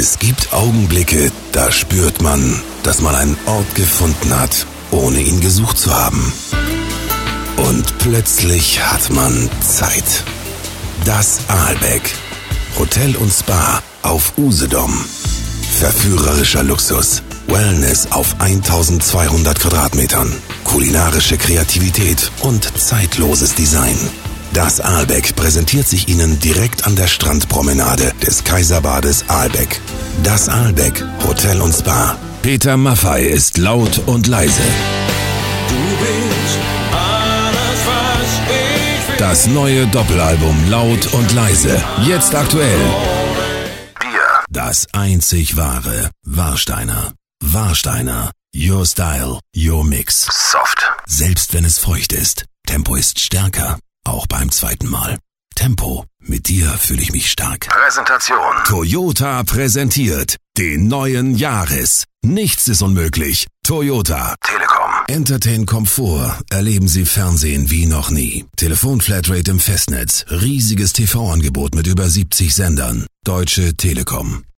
Es gibt Augenblicke, da spürt man, dass man einen Ort gefunden hat, ohne ihn gesucht zu haben. Und plötzlich hat man Zeit. Das Aalbeck. Hotel und Spa auf Usedom. Verführerischer Luxus. Wellness auf 1200 Quadratmetern. Kulinarische Kreativität und zeitloses Design. Das Aalbeck präsentiert sich Ihnen direkt an der Strandpromenade des Kaiserbades Aalbeck. Das Aalbeck Hotel und Spa. Peter Maffay ist laut und leise. Du bist alles, was ich will. Das neue Doppelalbum Laut und leise. Jetzt aktuell. Das einzig wahre Warsteiner. Warsteiner. Your Style, Your Mix. Soft. Selbst wenn es feucht ist, Tempo ist stärker. Auch beim zweiten Mal. Tempo. Mit dir fühle ich mich stark. Präsentation. Toyota präsentiert den neuen Yaris. Nichts ist unmöglich. Toyota. Telekom. Entertain Komfort. Erleben Sie Fernsehen wie noch nie. Telefonflatrate im Festnetz. Riesiges TV-Angebot mit über 70 Sendern. Deutsche Telekom.